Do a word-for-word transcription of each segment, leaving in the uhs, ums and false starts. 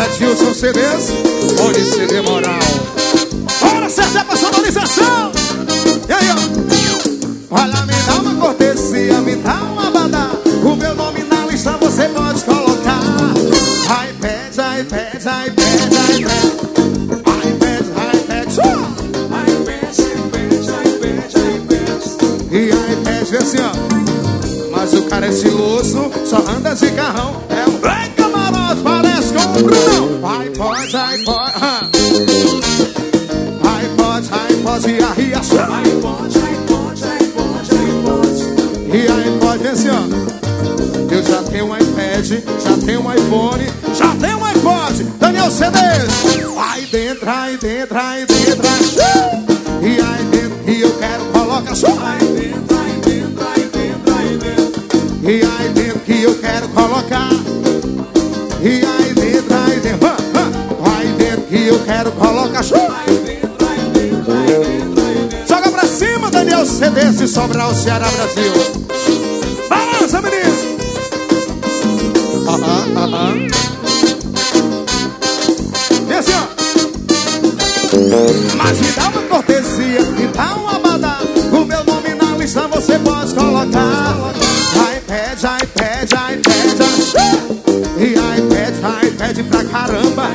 Edilson C Ds, onde C D Moral. Hora certa é personalização. E aí, ó. Olha, me dá uma cortesia, me dá uma badá. O meu nome na lista você pode colocar. iPad, iPad, iPad, iPad. iPad, iPad, iPad, iPad. E iPad vê assim, ó. Mas o cara é estiloso, só anda de carrão. É um bem camarote, parece com o Brunão. iPod, iPod, ah. iPod, iPod e a Riacho. iPod, iPod, iPod, iPod. E iPod, vem assim, ó. Eu já tenho um iPad, já tenho um iPhone, já tenho um iPod. Daniel C Ds. Aí dentro, aí dentro, aí dentro, aí. E aí dentro, e eu quero colocar só. Aí dentro, aí dentro, aí dentro, aí dentro. E aí dentro que eu quero colocar. E aí dentro, aí dentro, ah, ah. Aí dentro que eu quero colocar só. Aí dentro, aí dentro, aí dentro, aí dentro. Joga pra cima, Daniel C Ds de Sobral, Ceará, Brasil. Balança, menino. Aham, aham. E assim, ó. Mas me dá uma cortesia, me dá uma badá. O meu nome na lista você pode colocar. iPad, iPad, iPad, uh! E iPad, iPad pra caramba.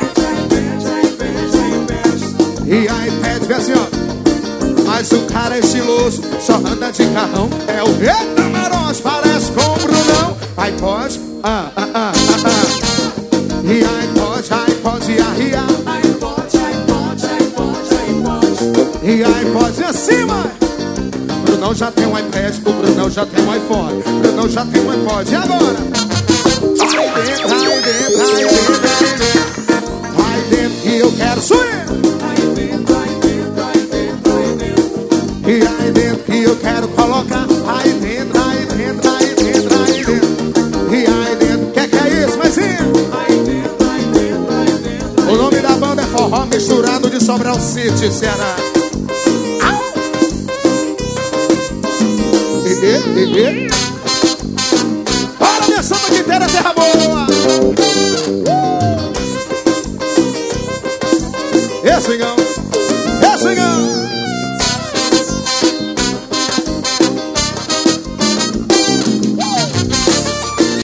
E iPad, vê assim, ó. Mas o cara é estiloso, só anda de carrão. É o Eita Maroz, parece com o Brunão. iPod, ah, ah, ah, ah, ah. E iPod, iPod e a Ria. iPod, iPod, iPod, iPod. E iPod em cima. Brunão já tem um iPad, o Brunão já tem um iPhone. Brunão já tem um iPod, e agora? Vai dentro, vai dentro, vai dentro, vai dentro. Vai dentro que eu quero subir. Vai dentro, vai dentro, vai dentro, vai dentro. E aí dentro que eu quero colocar. Aí dentro, aí dentro, aí dentro, aí dentro. E aí dentro, que que é isso, maisinho? Aí dentro, aí dentro, aí dentro. O nome da banda é Forró Misturado de Sobral City, Ceará. E, e, e. Bora, minha samba de inteira, terra boa. Esse,